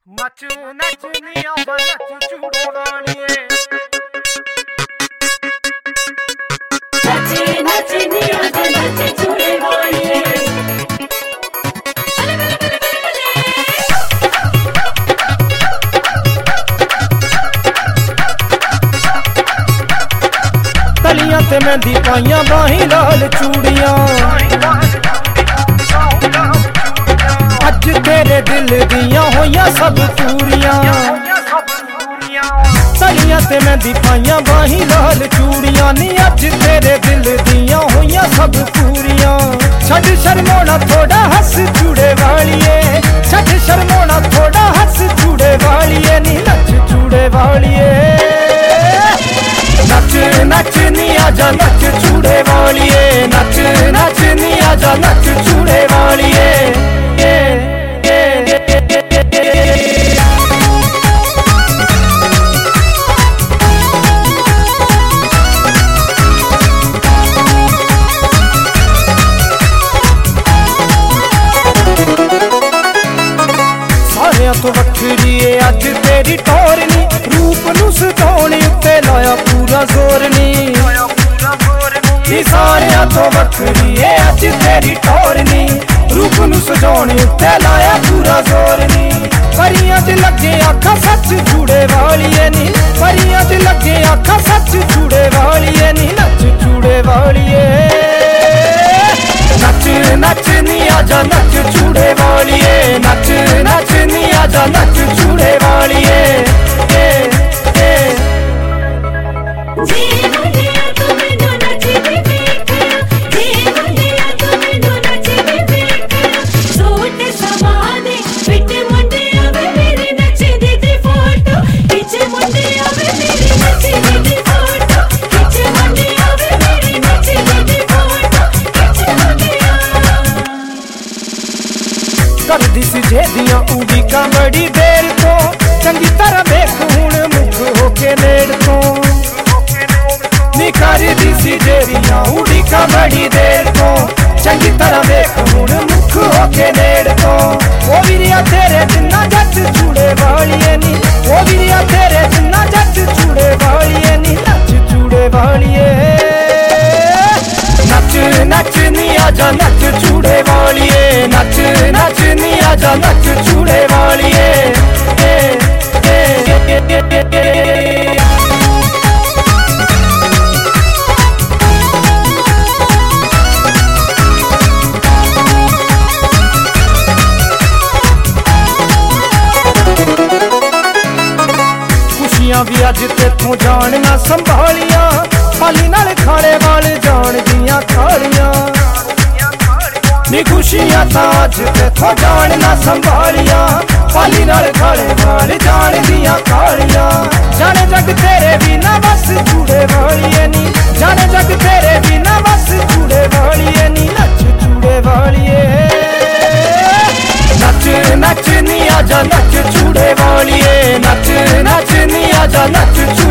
नच नच निया नच चूड़ो वालिए नच नच निया नच चूड़े वालिए तलियां ते मेहंदी पाइयां बाहीं लाल चूड़ियां अज तेरे दिल दियां होइयां सब पूरियां तलियां ते मेहंदी पाइयां बाहीं लाल चूड़ियां नी अज तेरे दिल दियां होइयां सब पूरियां छड़ शर्मोना थोड़ा हस चूड़े वालिए छड़ शर्मोना थोड़ा हस चूड़े वालिए नी नच चूड़े वालिए नच नच नी आजा नच चूड़े वालिए नच नच नी आजा नच चूड़े वालिए सारियां तो वखरी है अज तेरी टोर नी रूप नू सजाने उत्ते लाया पूरा जोर नी सारियां तो वखरी है अज तेरी टोर नी रूप नू सजाने उत्ते लाया पूरा जोर नी परियां च लगे आखा सच चूड़े वालिए नी परियां च लगे आखा सच चूड़े वालिए नी नच चूड़े वालिए नच नच नी आजा नच चूड़े वालिए नच नच नी आजा नच चूड़े वालिए करदी सी जेदियां उड़ीका बड़ी देर तो चंगी तरह देख हुण मुख होके नेड़ तो नी करदी सी जेदियां उड़ीका बड़ी देर तो चंगी तरह देख हुण मुख होके नेड़ तो ओ वीरिया तेरे जिन्ना जट चूड़े वालिए नी ओ वीरिया तेरे जिन्ना जट चूड़े वालिए नी नच चूड़े वालिए नच नच नी आजा नच चूड़े वालिए नच नच नी आजा नच चूड़े वालिए खुशियां भी अज तेथों जान ना संभालियां पाली नाल खाले वाल जान दियां खालियां नी खुशियां तां अज तेथों जान ना संभालियां पाली नाल खाले वाल जान दियां खालियां जाने जग तेरे बिना बस चूड़े वालिए नी जाने जग तेरे बिना बस चूड़े वालिए नी नच चूड़े वालिए नच नच नी आजा नच चूड़े वालिए नच नच नी आजा नच